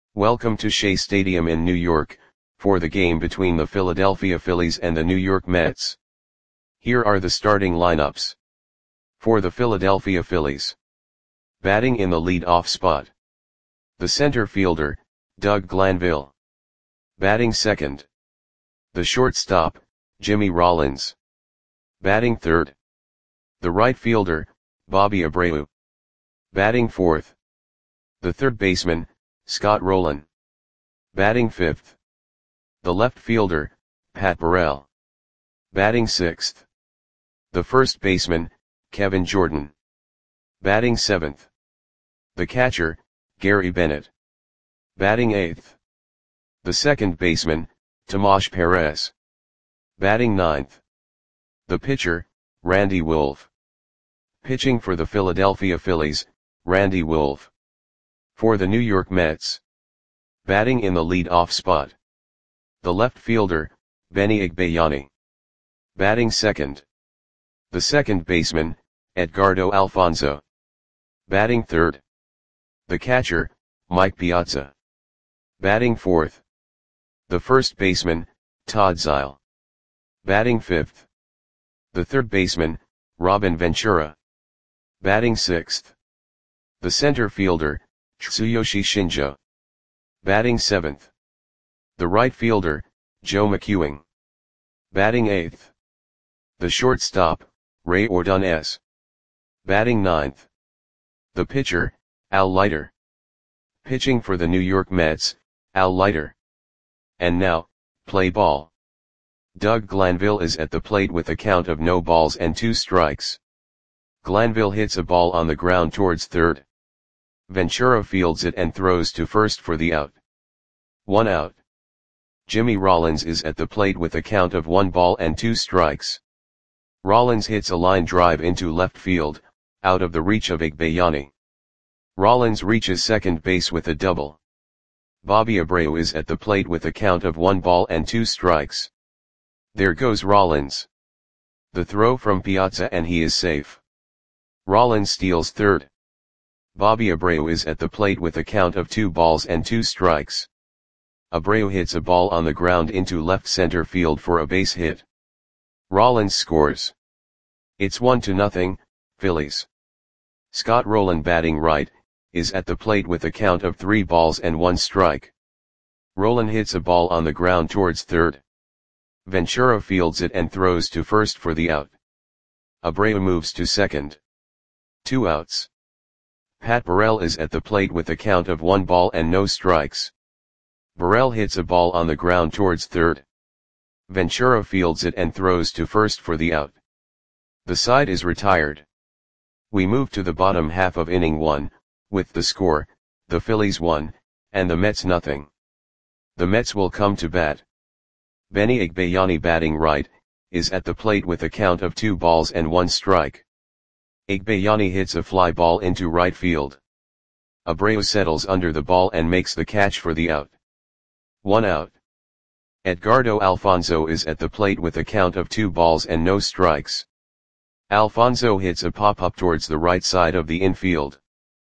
Welcome to Shea Stadium in New York, for the game between the Philadelphia Phillies and the New York Mets. Here are the starting lineups. For the Philadelphia Phillies. Batting in the lead-off spot. The center fielder, Doug Glanville. Batting second. The shortstop, Jimmy Rollins. Batting third. The right fielder, Bobby Abreu. Batting fourth. The third baseman, Scott Rolen. Batting fifth. The left fielder, Pat Burrell. Batting sixth. The first baseman, Kevin Jordan. Batting seventh. The catcher, Gary Bennett. Batting eighth. The second baseman, Tomas Perez. Batting ninth. The pitcher, Randy Wolf. Pitching for the Philadelphia Phillies, Randy Wolf. For the New York Mets. Batting in the lead-off spot. The left fielder, Benny Igbayani. Batting second. The second baseman, Edgardo Alfonzo. Batting third. The catcher, Mike Piazza. Batting fourth. The first baseman, Todd Zeile. Batting fifth. The third baseman, Robin Ventura. Batting sixth. The center fielder, Tsuyoshi Shinjo. Batting seventh. The right fielder, Joe McEwing. Batting eighth. The shortstop, Ray Ordonez. Batting ninth. The pitcher, Al Leiter. Pitching for the New York Mets, Al Leiter. And now, play ball. Doug Glanville is at the plate with a count of no balls and 2 strikes. Glanville hits a ball on the ground towards third. Ventura fields it and throws to first for the out. 1 out. Jimmy Rollins is at the plate with a count of 1 ball and 2 strikes. Rollins hits a line drive into left field, out of the reach of Igbayani. Rollins reaches second base with a double. Bobby Abreu is at the plate with a count of 1 ball and 2 strikes. There goes Rollins. The throw from Piazza and he is safe. Rollins steals third. Bobby Abreu is at the plate with a count of 2 balls and 2 strikes. Abreu hits a ball on the ground into left center field for a base hit. Rollins scores. It's 1-0, Phillies. Scott Rolen, batting right, is at the plate with a count of 3 balls and 1 strike. Rolen hits a ball on the ground towards third. Ventura fields it and throws to first for the out. Abreu moves to second. 2 outs. Pat Burrell is at the plate with a count of 1 ball and no strikes. Burrell hits a ball on the ground towards third. Ventura fields it and throws to first for the out. The side is retired. We move to the bottom half of inning 1, with the score, the Phillies 1, and the Mets nothing. The Mets will come to bat. Benny Igbayani, batting right, is at the plate with a count of 2 balls and 1 strike. Igbayani hits a fly ball into right field. Abreu settles under the ball and makes the catch for the out. 1 out. Edgardo Alfonzo is at the plate with a count of 2 balls and no strikes. Alfonzo hits a pop-up towards the right side of the infield.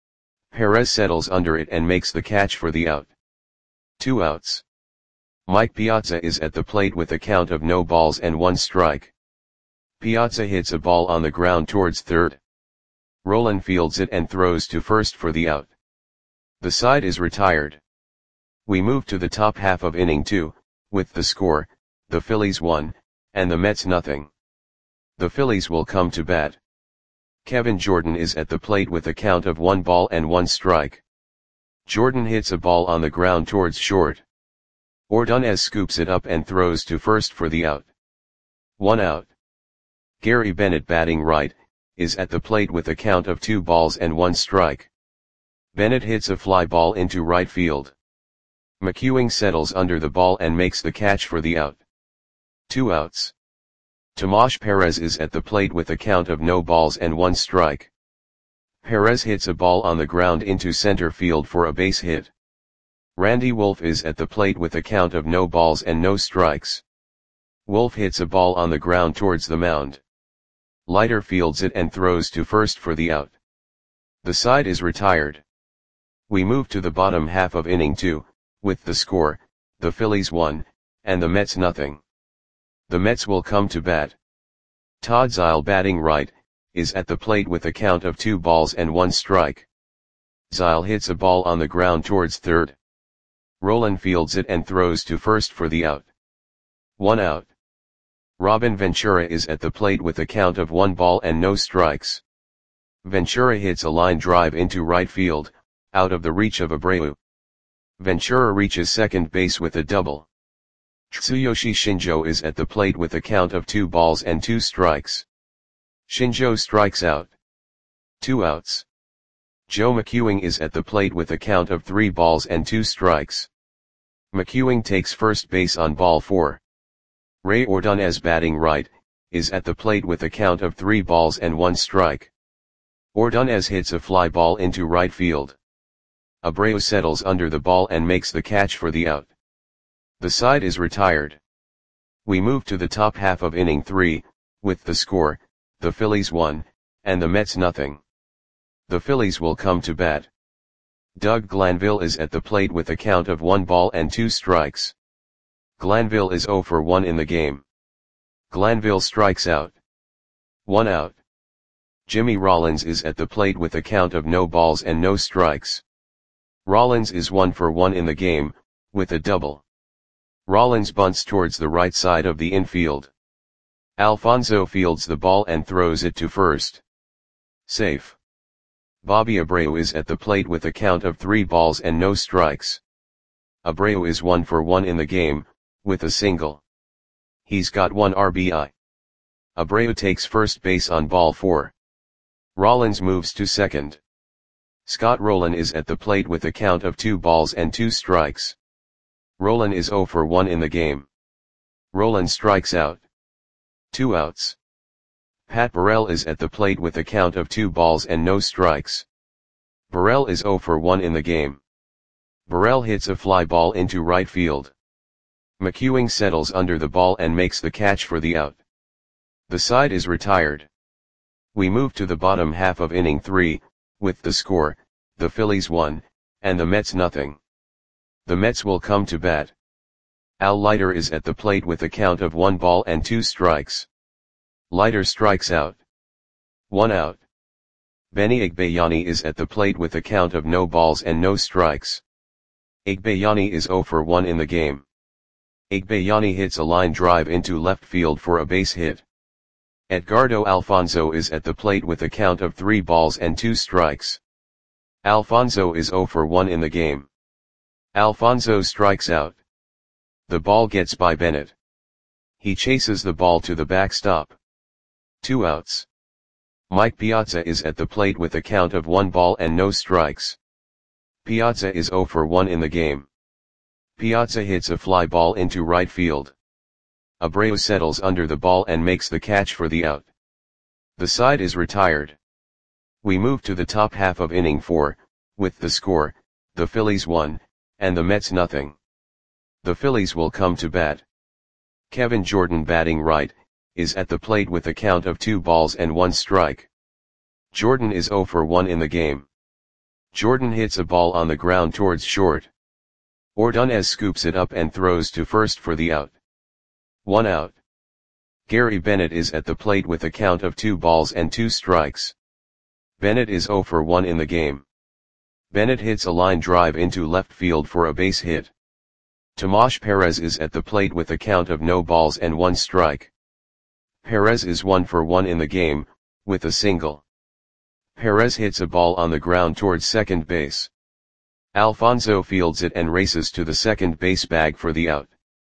Perez settles under it and makes the catch for the out. 2 outs. Mike Piazza is at the plate with a count of no balls and 1 strike. Piazza hits a ball on the ground towards third. Rolen fields it and throws to first for the out. The side is retired. We move to the top half of inning 2, with the score, the Phillies 1, and the Mets nothing. The Phillies will come to bat. Kevin Jordan is at the plate with a count of 1 ball and 1 strike. Jordan hits a ball on the ground towards short. Ordonez scoops it up and throws to first for the out. 1 out. Gary Bennett, batting right, is at the plate with a count of 2 balls and 1 strike. Bennett hits a fly ball into right field. McEwing settles under the ball and makes the catch for the out. 2 outs. Tomas Perez is at the plate with a count of no balls and 1 strike. Perez hits a ball on the ground into center field for a base hit. Randy Wolf is at the plate with a count of no balls and no strikes. Wolf hits a ball on the ground towards the mound. Leiter fields it and throws to first for the out. The side is retired. We move to the bottom half of inning 2, with the score, the Phillies 1, and the Mets nothing. The Mets will come to bat. Todd Zeile batting right, is at the plate with a count of 2 balls and 1 strike. Zeile hits a ball on the ground towards third. Rolen fields it and throws to first for the out. 1 out. Robin Ventura is at the plate with a count of 1 ball and no strikes. Ventura hits a line drive into right field, out of the reach of Abreu. Ventura reaches second base with a double. Tsuyoshi Shinjo is at the plate with a count of 2 balls and 2 strikes. Shinjo strikes out. 2 outs. Joe McEwing is at the plate with a count of 3 balls and 2 strikes. McEwing takes first base on ball 4. Ray Ordonez batting right, is at the plate with a count of 3 balls and 1 strike. Ordonez hits a fly ball into right field. Abreu settles under the ball and makes the catch for the out. The side is retired. We move to the top half of inning 3, with the score, the Phillies 1, and the Mets nothing. The Phillies will come to bat. Doug Glanville is at the plate with a count of 1 ball and 2 strikes. Glanville is 0 for 1 in the game. Glanville strikes out. 1 out. Jimmy Rollins is at the plate with a count of no balls and no strikes. Rollins is 1 for 1 in the game, with a double. Rollins bunts towards the right side of the infield. Alfonso fields the ball and throws it to first. Safe. Bobby Abreu is at the plate with a count of 3 balls and no strikes. Abreu is 1 for 1 in the game, with a single. He's got 1 RBI. Abreu takes first base on ball 4. Rollins moves to second. Scott Rolen is at the plate with a count of 2 balls and 2 strikes. Rolen is 0 for 1 in the game. Rolen strikes out. 2 outs. Pat Burrell is at the plate with a count of 2 balls and no strikes. Burrell is 0 for 1 in the game. Burrell hits a fly ball into right field. McEwing settles under the ball and makes the catch for the out. The side is retired. We move to the bottom half of inning 3, with the score, the Phillies 1, and the Mets nothing. The Mets will come to bat. Al Leiter is at the plate with a count of 1 ball and 2 strikes. Leiter strikes out. 1 out. Benny Igbayani is at the plate with a count of no balls and no strikes. Igbayani is 0 for 1 in the game. Igbayani hits a line drive into left field for a base hit. Edgardo Alfonso is at the plate with a count of 3 balls and 2 strikes. Alfonso is 0 for 1 in the game. Alfonso strikes out. The ball gets by Bennett. He chases the ball to the backstop. 2 outs. Mike Piazza is at the plate with a count of 1 ball and no strikes. Piazza is 0 for 1 in the game. Piazza hits a fly ball into right field. Abreu settles under the ball and makes the catch for the out. The side is retired. We move to the top half of inning 4, with the score, the Phillies 1, and the Mets nothing. The Phillies will come to bat. Kevin Jordan batting right, is at the plate with a count of 2 balls and 1 strike. Jordan is 0 for 1 in the game. Jordan hits a ball on the ground towards short. Ordonez scoops it up and throws to first for the out. 1 out. Gary Bennett is at the plate with a count of 2 balls and 2 strikes. Bennett is 0 for 1 in the game. Bennett hits a line drive into left field for a base hit. Tomas Perez is at the plate with a count of no balls and 1 strike. Perez is 1 for 1 in the game, with a single. Perez hits a ball on the ground towards second base. Alfonso fields it and races to the second base bag for the out.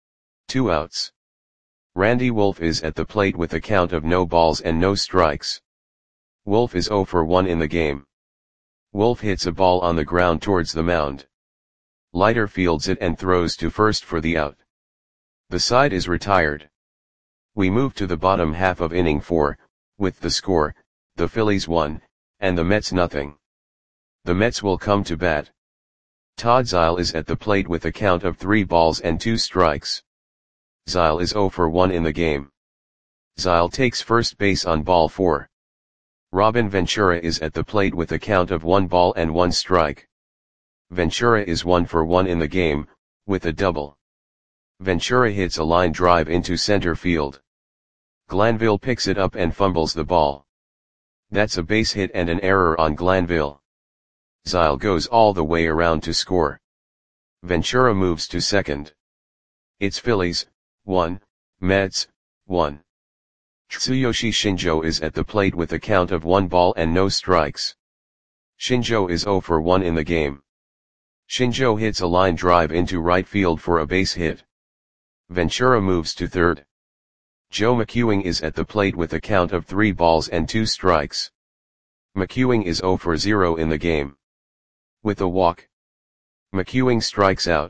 2 outs. Randy Wolf is at the plate with a count of no balls and no strikes. Wolf is 0 for 1 in the game. Wolf hits a ball on the ground towards the mound. Leiter fields it and throws to first for the out. The side is retired. We move to the bottom half of inning 4, with the score, the Phillies 1, and the Mets nothing. The Mets will come to bat. Todd Zeile is at the plate with a count of 3 balls and 2 strikes. Zeile is 0 for 1 in the game. Zeile takes first base on ball 4. Robin Ventura is at the plate with a count of 1 ball and 1 strike. Ventura is 1 for 1 in the game, with a double. Ventura hits a line drive into center field. Glanville picks it up and fumbles the ball. That's a base hit and an error on Glanville. Zile goes all the way around to score. Ventura moves to second. It's Phillies, 1, Mets, 1. Tsuyoshi Shinjo is at the plate with a count of 1 ball and no strikes. Shinjo is 0 for 1 in the game. Shinjo hits a line drive into right field for a base hit. Ventura moves to third. Joe McEwing is at the plate with a count of 3 balls and 2 strikes. McEwing is 0 for 0 in the game. With a walk, McEwing strikes out.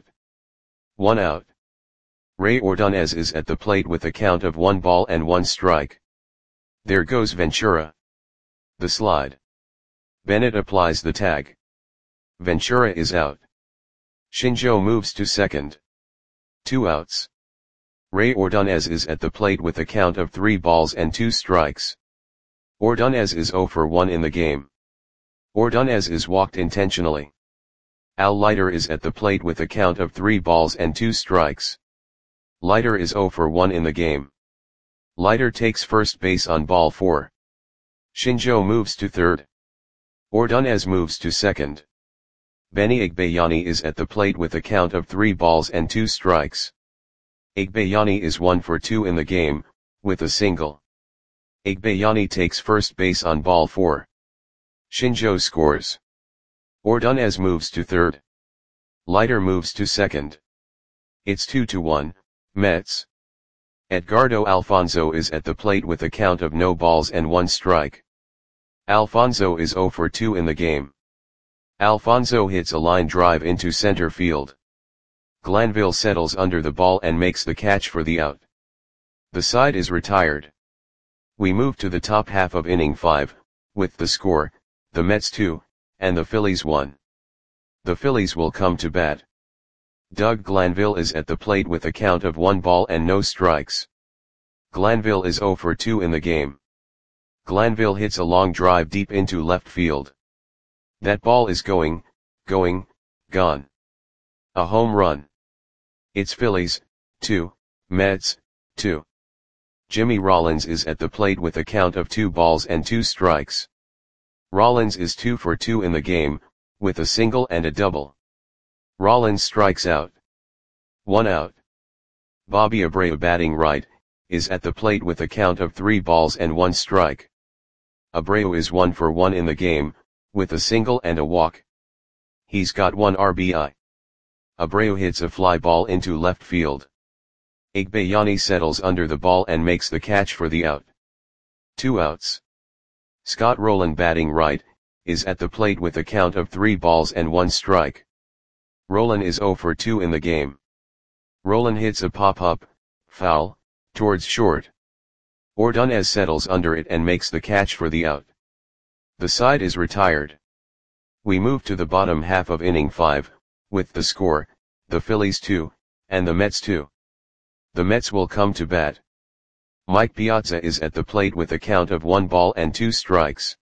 1 out. Ray Ordonez is at the plate with a count of 1 ball and 1 strike. There goes Ventura. The slide. Bennett applies the tag. Ventura is out. Shinjo moves to second. 2 outs. Ray Ordonez is at the plate with a count of 3 balls and 2 strikes. Ordonez is 0 for 1 in the game. Ordonez is walked intentionally. Al Leiter is at the plate with a count of 3 balls and 2 strikes. Leiter is 0 for 1 in the game. Leiter takes first base on ball 4. Shinjo moves to third. Ordonez moves to second. Benny Igbayani is at the plate with a count of 3 balls and 2 strikes. Igbayani is 1 for 2 in the game, with a single. Igbayani takes first base on ball 4. Shinjo scores. Ordonez moves to third. Leiter moves to second. It's 2-1, Mets. Edgardo Alfonzo is at the plate with a count of no balls and 1 strike. Alfonzo is 0 for 2 in the game. Alfonzo hits a line drive into center field. Glanville settles under the ball and makes the catch for the out. The side is retired. We move to the top half of inning 5, with the score, the Mets 2, and the Phillies 1. The Phillies will come to bat. Doug Glanville is at the plate with a count of 1 ball and no strikes. Glanville is 0 for 2 in the game. Glanville hits a long drive deep into left field. That ball is going, gone. A home run. It's Phillies, 2, Mets, 2. Jimmy Rollins is at the plate with a count of 2 balls and 2 strikes. Rollins is 2 for 2 in the game, with a single and a double. Rollins strikes out. 1 out. Bobby Abreu batting right, is at the plate with a count of 3 balls and 1 strike. Abreu is 1 for 1 in the game, with a single and a walk. He's got 1 RBI. Abreu hits a fly ball into left field. Igbayani settles under the ball and makes the catch for the out. 2 outs. Scott Rowland batting right, is at the plate with a count of 3 balls and 1 strike. Rowland is 0 for 2 in the game. Rowland hits a pop-up, foul, towards short. Ordonez settles under it and makes the catch for the out. The side is retired. We move to the bottom half of inning 5, with the score, the Phillies 2, and the Mets 2. The Mets will come to bat. Mike Piazza is at the plate with a count of 1 ball and 2 strikes.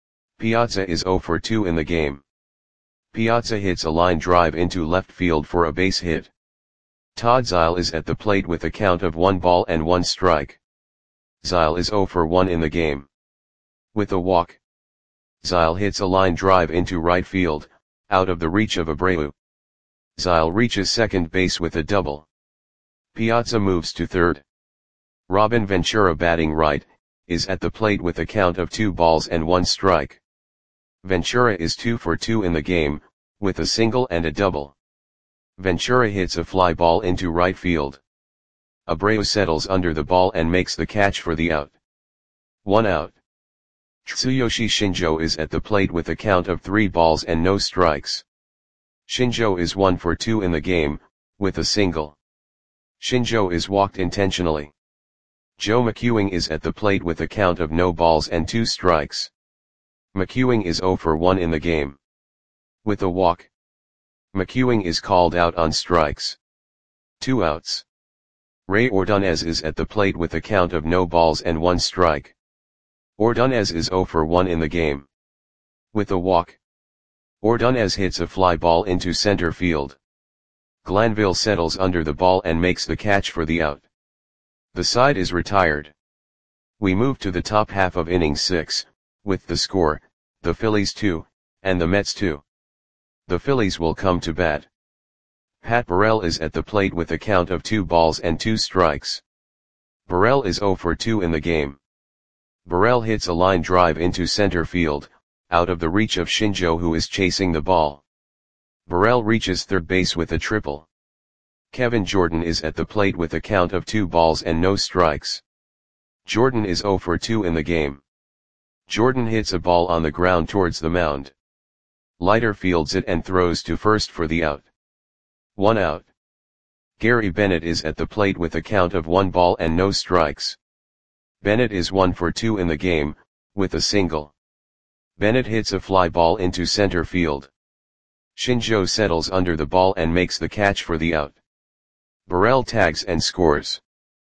Piazza is 0 for 2 in the game. Piazza hits a line drive into left field for a base hit. Todd Zile is at the plate with a count of 1 ball and 1 strike. Zile is 0 for 1 in the game. With a walk, Zile hits a line drive into right field, out of the reach of Abreu. Zile reaches second base with a double. Piazza moves to third. Robin Ventura batting right, is at the plate with a count of 2 balls and 1 strike. Ventura is 2 for 2 in the game, with a single and a double. Ventura hits a fly ball into right field. Abreu settles under the ball and makes the catch for the out. 1 out. Tsuyoshi Shinjo is at the plate with a count of 3 balls and no strikes. Shinjo is 1 for 2 in the game, with a single. Shinjo is walked intentionally. Joe McEwing is at the plate with a count of no balls and 2 strikes. McEwing is 0 for 1 in the game. With a walk, McEwing is called out on strikes. 2 outs. Ray Ordonez is at the plate with a count of no balls and 1 strike. Ordonez is 0 for 1 in the game. With a walk, Ordonez hits a fly ball into center field. Glanville settles under the ball and makes the catch for the out. The side is retired. We move to the top half of inning 6, with the score, the Phillies 2, and the Mets 2. The Phillies will come to bat. Pat Burrell is at the plate with a count of 2 balls and 2 strikes. Burrell is 0 for 2 in the game. Burrell hits a line drive into center field, out of the reach of Shinjo, who is chasing the ball. Burrell reaches third base with a triple. Kevin Jordan is at the plate with a count of 2 balls and no strikes. Jordan is 0 for 2 in the game. Jordan hits a ball on the ground towards the mound. Leiter fields it and throws to first for the out. 1 out. Gary Bennett is at the plate with a count of 1 ball and no strikes. Bennett is 1 for 2 in the game, with a single. Bennett hits a fly ball into center field. Shinjo settles under the ball and makes the catch for the out. Burrell tags and scores.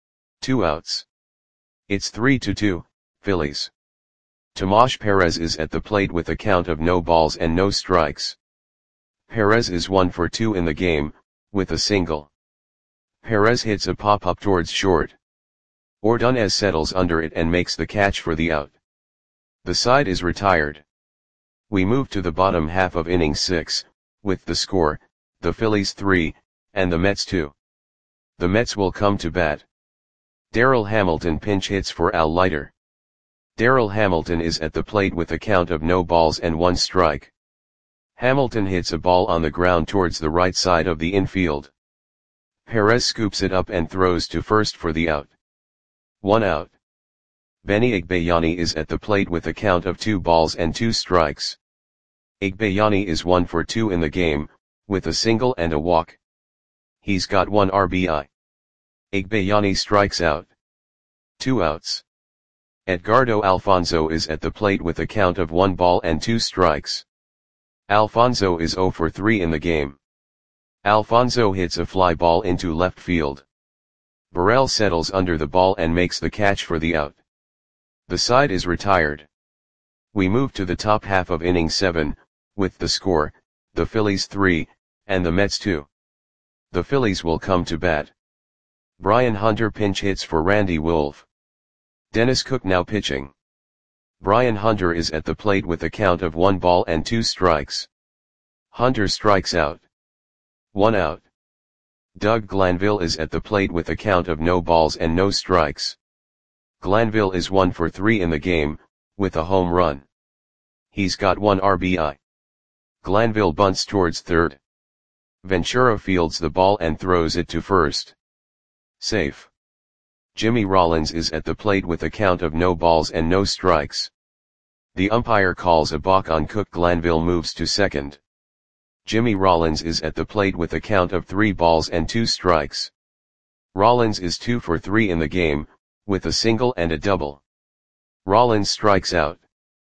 2 outs. It's 3-2, Phillies. Tomas Perez is at the plate with a count of no balls and no strikes. Perez is 1 for 2 in the game, with a single. Perez hits a pop-up towards short. Ordonez settles under it and makes the catch for the out. The side is retired. We move to the bottom half of inning 6, with the score, the Phillies 3, and the Mets 2. The Mets will come to bat. Darryl Hamilton pinch hits for Al Leiter. Darryl Hamilton is at the plate with a count of no balls and 1 strike. Hamilton hits a ball on the ground towards the right side of the infield. Perez scoops it up and throws to first for the out. 1 out. Benny Igbayani is at the plate with a count of 2 balls and 2 strikes. Igbayani is 1 for 2 in the game, with a single and a walk. He's got 1 RBI. Igbayani strikes out. 2 outs. Edgardo Alfonzo is at the plate with a count of 1 ball and 2 strikes. Alfonzo is 0 for 3 in the game. Alfonzo hits a fly ball into left field. Burrell settles under the ball and makes the catch for the out. The side is retired. We move to the top half of inning 7, with the score, the Phillies 3, and the Mets 2. The Phillies will come to bat. Brian Hunter pinch hits for Randy Wolf. Dennis Cook now pitching. Brian Hunter is at the plate with a count of 1 ball and 2 strikes. Hunter strikes out. 1 out. Doug Glanville is at the plate with a count of no balls and no strikes. Glanville is 1 for 3 in the game, with a home run. He's got 1 RBI. Glanville bunts towards third. Ventura fields the ball and throws it to first. Safe. Jimmy Rollins is at the plate with a count of no balls and no strikes. The umpire calls a balk on Cook. Glanville moves to second. Jimmy Rollins is at the plate with a count of 3 balls and 2 strikes. Rollins is 2 for 3 in the game, with a single and a double. Rollins strikes out.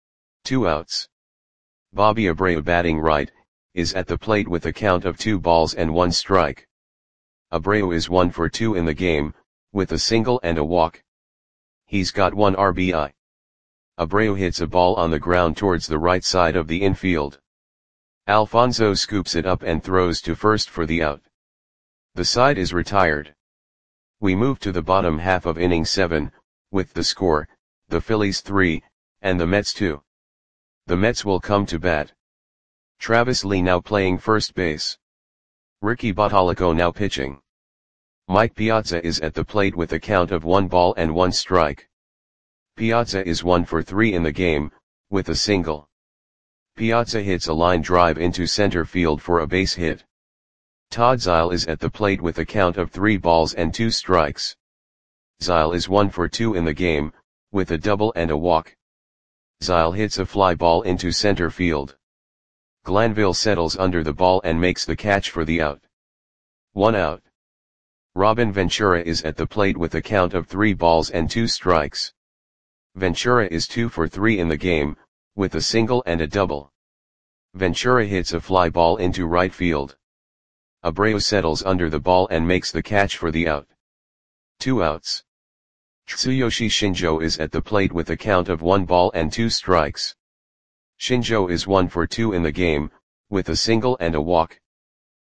2 outs. Bobby Abreu, batting right, is at the plate with a count of 2 balls and 1 strike. Abreu is 1 for 2 in the game, with a single and a walk. He's got 1 RBI. Abreu hits a ball on the ground towards the right side of the infield. Alfonzo scoops it up and throws to first for the out. The side is retired. We move to the bottom half of inning 7, with the score, the Phillies 3, and the Mets 2. The Mets will come to bat. Travis Lee now playing first base. Ricky Bottalico now pitching. Mike Piazza is at the plate with a count of 1 ball and 1 strike. Piazza is 1 for 3 in the game, with a single. Piazza hits a line drive into center field for a base hit. Todd Zeile is at the plate with a count of 3 balls and 2 strikes. Zeile is 1 for 2 in the game, with a double and a walk. Zeile hits a fly ball into center field. Glanville settles under the ball and makes the catch for the out. 1 out. Robin Ventura is at the plate with a count of 3 balls and 2 strikes. Ventura is 2 for 3 in the game, with a single and a double. Ventura hits a fly ball into right field. Abreu settles under the ball and makes the catch for the out. 2 outs. Tsuyoshi Shinjo is at the plate with a count of 1 ball and 2 strikes. Shinjo is 1 for 2 in the game, with a single and a walk.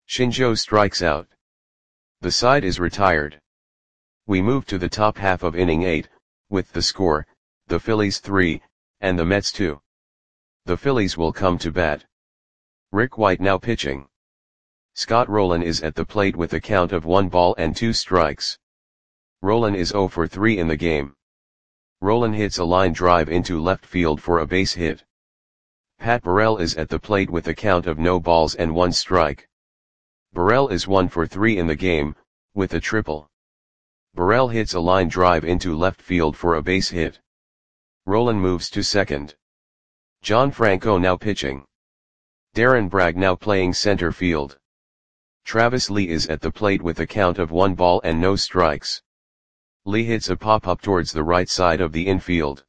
Shinjo strikes out. The side is retired. We move to the top half of inning 8, with the score, the Phillies 3, and the Mets 2. The Phillies will come to bat. Rick White now pitching. Scott Rolen is at the plate with a count of 1 ball and 2 strikes. Rolen is 0 for 3 in the game. Rolen hits a line drive into left field for a base hit. Pat Burrell is at the plate with a count of no balls and 1 strike. Burrell is 1 for 3 in the game, with a triple. Burrell hits a line drive into left field for a base hit. Rolen moves to second. John Franco now pitching. Darren Bragg now playing center field. Travis Lee is at the plate with a count of 1 ball and no strikes. Lee hits a pop-up towards the right side of the infield.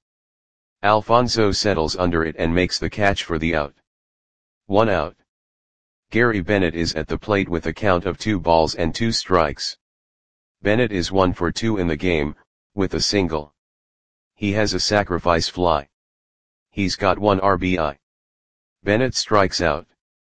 Alfonso settles under it and makes the catch for the out. 1 out. Gary Bennett is at the plate with a count of 2 balls and 2 strikes. Bennett is 1 for 2 in the game, with a single. He has a sacrifice fly. He's got 1 RBI. Bennett strikes out.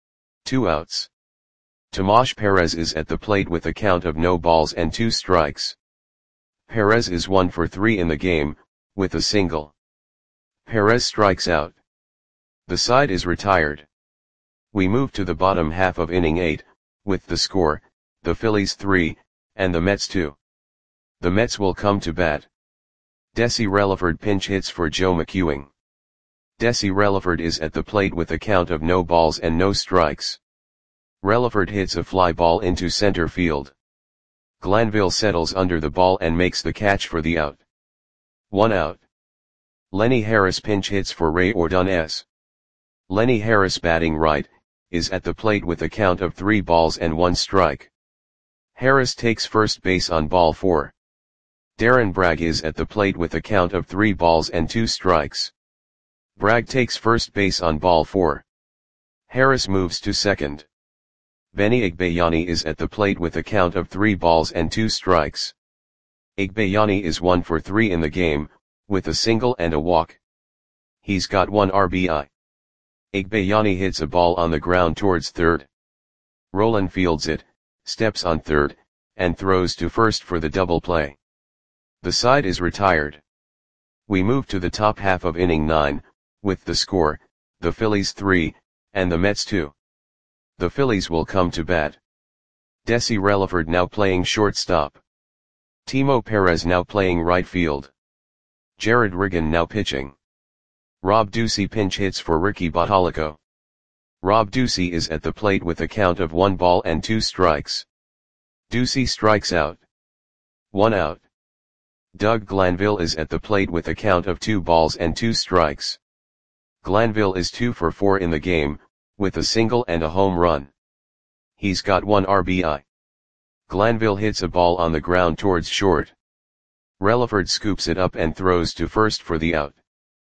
2 outs. Tomas Perez is at the plate with a count of no balls and 2 strikes. Perez is 1 for 3 in the game, with a single. Perez strikes out. The side is retired. We move to the bottom half of inning 8, with the score, the Phillies 3, and the Mets 2. The Mets will come to bat. Desi Relaford pinch hits for Joe McEwing. Desi Relaford is at the plate with a count of no balls and no strikes. Relaford hits a fly ball into center field. Glanville settles under the ball and makes the catch for the out. 1 out. Lenny Harris pinch hits for Ray Ordonez. Lenny Harris, batting right, is at the plate with a count of 3 balls and 1 strike. Harris takes first base on ball 4. Darren Bragg is at the plate with a count of 3 balls and 2 strikes. Bragg takes first base on ball 4. Harris moves to second. Benny Igbayani is at the plate with a count of 3 balls and 2 strikes. Igbayani is 1 for 3 in the game, with a single and a walk. He's got 1 RBI. Igbayani hits a ball on the ground towards third. Rolen fields it, steps on third, and throws to first for the double play. The side is retired. We move to the top half of inning 9, with the score, the Phillies 3, and the Mets 2. The Phillies will come to bat. Desi Relaford now playing shortstop. Timo Perez now playing right field. Jared Riggin now pitching. Rob Ducey pinch hits for Ricky Bottalico. Rob Ducey is at the plate with a count of 1 ball and 2 strikes. Ducey strikes out. 1 out. Doug Glanville is at the plate with a count of 2 balls and 2 strikes. Glanville is 2 for 4 in the game, with a single and a home run. He's got 1 RBI. Glanville hits a ball on the ground towards short. Relaford scoops it up and throws to first for the out.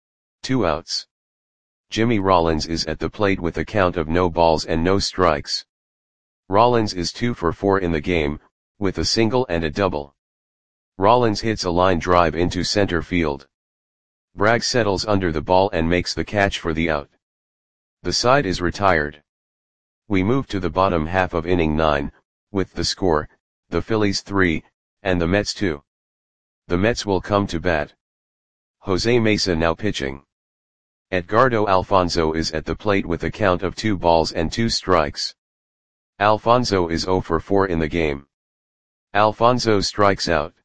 2 outs. Jimmy Rollins is at the plate with a count of no balls and no strikes. Rollins is 2 for 4 in the game, with a single and a double. Rollins hits a line drive into center field. Bragg settles under the ball and makes the catch for the out. The side is retired. We move to the bottom half of inning 9, with the score, the Phillies 3, and the Mets 2. The Mets will come to bat. Jose Mesa now pitching. Edgardo Alfonso is at the plate with a count of 2 balls and 2 strikes. Alfonso is 0 for 4 in the game. Alfonso strikes out.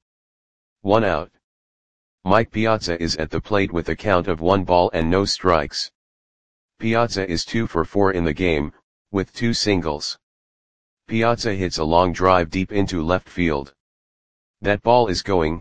1 out. Mike Piazza is at the plate with a count of 1 ball and no strikes. Piazza is 2 for 4 in the game, with 2 singles. Piazza hits a long drive deep into left field. That ball is gone.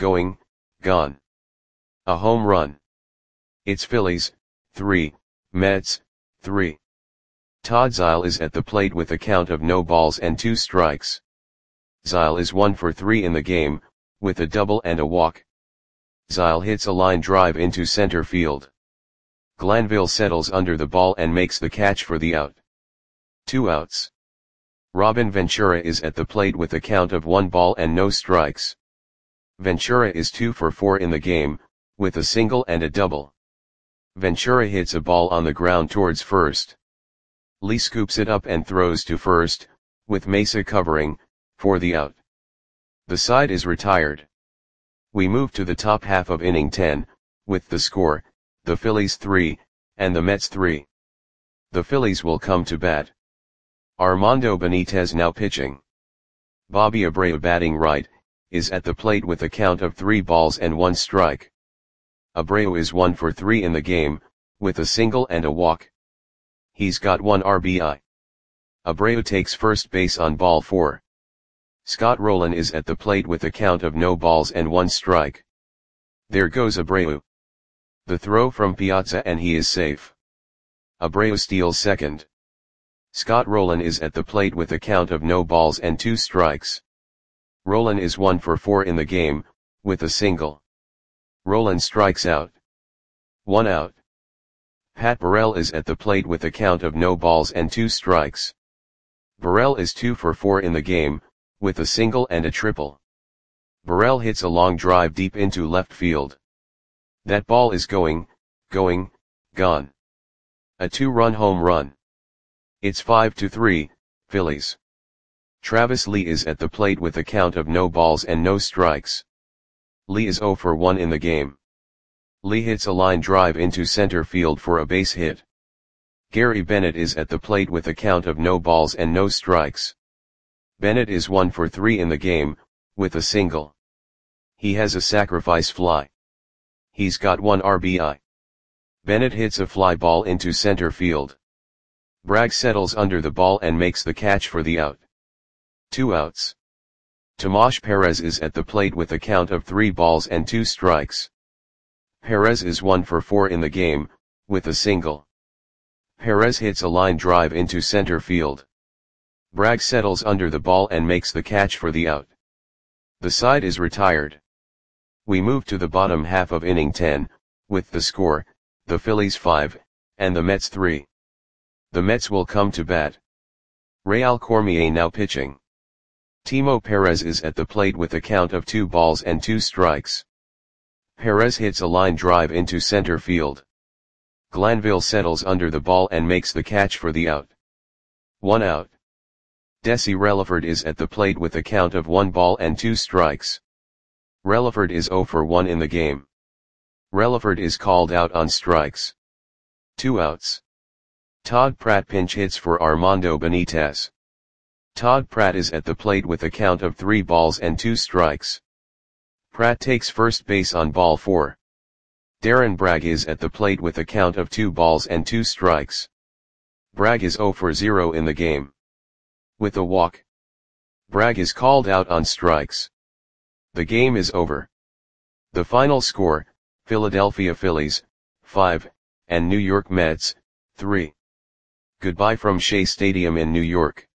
A home run. It's Phillies, 3, Mets, 3. Todd Zeile is at the plate with a count of no balls and 2 strikes. Zeile is 1 for 3 in the game, with a double and a walk. Zeile hits a line drive into center field. Glanville settles under the ball and makes the catch for the out. 2 outs. Robin Ventura is at the plate with a count of 1 ball and no strikes. Ventura is 2 for 4 in the game, with a single and a double. Ventura hits a ball on the ground towards first. Lee scoops it up and throws to first, with Mesa covering, for the out. The side is retired. We move to the top half of inning 10, with the score, the Phillies 3, and the Mets 3. The Phillies will come to bat. Armando Benitez now pitching. Bobby Abreu batting right, is at the plate with a count of 3 balls and 1 strike. Abreu is 1 for 3 in the game, with a single and a walk. He's got 1 RBI. Abreu takes first base on ball 4. Scott Rolen is at the plate with a count of no balls and 1 strike. There goes Abreu. The throw from Piazza and he is safe. Abreu steals second. Scott Rolen is at the plate with a count of no balls and 2 strikes. Rolen is 1 for 4 in the game, with a single. Rolen strikes out. 1 out. Pat Burrell is at the plate with a count of no balls and 2 strikes. Burrell is 2 for 4 in the game, with a single and a triple. Burrell hits a long drive deep into left field. That ball is going, gone. A 2-run home run. It's 5-3, Phillies. Travis Lee is at the plate with a count of no balls and no strikes. Lee is 0 for 1 in the game. Lee hits a line drive into center field for a base hit. Gary Bennett is at the plate with a count of no balls and no strikes. Bennett is 1 for 3 in the game, with a single. He has a sacrifice fly. He's got 1 RBI. Bennett hits a fly ball into center field. Bragg settles under the ball and makes the catch for the out. 2 outs. Tomas Perez is at the plate with a count of 3 balls and 2 strikes. Perez is 1 for 4 in the game, with a single. Perez hits a line drive into center field. Bragg settles under the ball and makes the catch for the out. The side is retired. We move to the bottom half of inning 10, with the score, the Phillies 5, and the Mets 3. The Mets will come to bat. Real Cormier now pitching. Timo Perez is at the plate with a count of 2 balls and 2 strikes. Perez hits a line drive into center field. Glanville settles under the ball and makes the catch for the out. 1 out. Desi Relaford is at the plate with a count of 1 ball and 2 strikes. Relaford is 0 for 1 in the game. Relaford is called out on strikes. 2 outs. Todd Pratt pinch hits for Armando Benitez. Todd Pratt is at the plate with a count of 3 balls and 2 strikes. Pratt takes first base on ball 4. Darren Bragg is at the plate with a count of 2 balls and 2 strikes. Bragg is 0 for 0 in the game. With a walk. Bragg is called out on strikes. The game is over. The final score, Philadelphia Phillies, 5, and New York Mets, 3. Goodbye from Shea Stadium in New York.